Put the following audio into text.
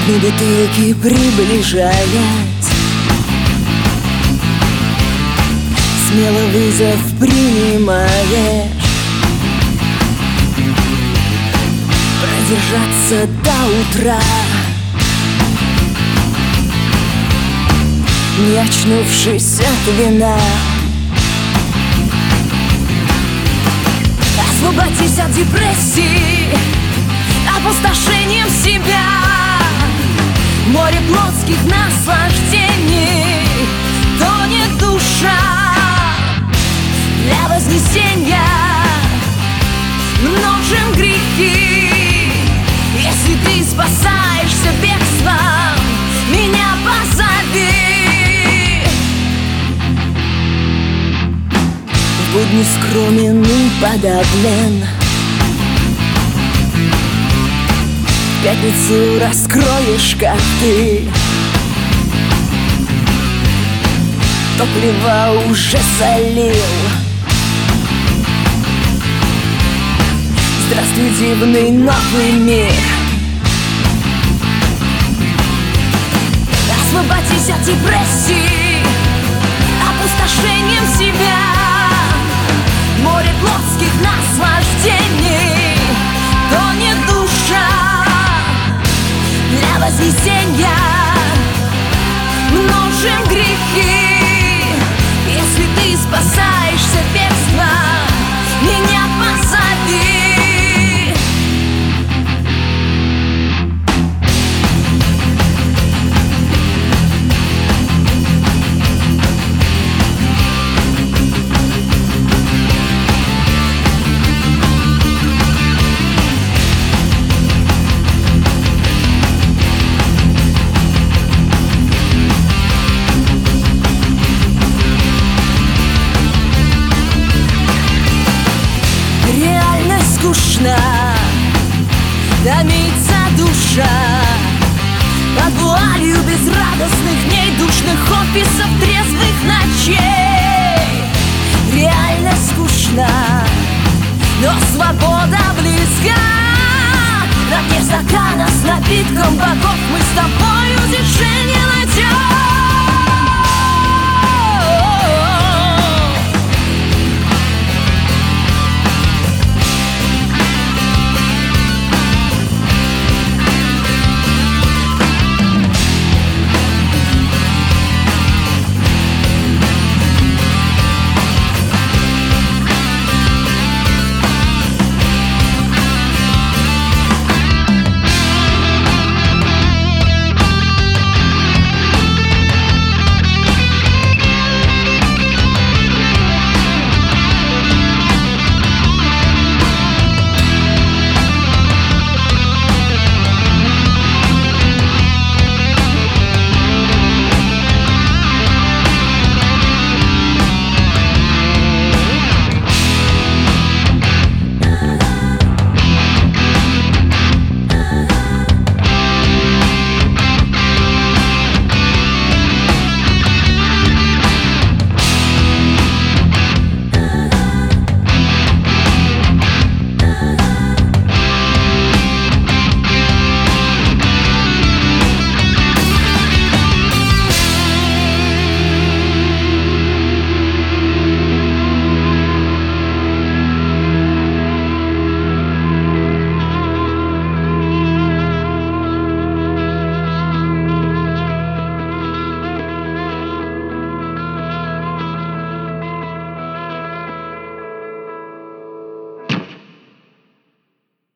дну бутылки приближаясь, смело вызов принимаешь. Продержаться до утра, не очнувшись от вина. Освободись от депрессии, опустошением себя. Море плотских наслаждений, тонет душа. Для вознесения множим грехи. Если ты спасаешься бегством, меня позови. В будни скромен и подавлен, в пятницу раскроешь карты. Топливо уже солил. Здравствуй, дивный новый мир. Освободись от депрессии, опустошением себя. Море плотских наслаждений, тонет душа. Для вознесения множим грехи. Если ты спасаешься бегством, меня позови. Скучно томится душа под вуалью безрадостных дней, душных офисов, трезвых ночей. Реально скучно, но свобода близка. На дне стакана с напитком богов мы с тобой утешение найдем.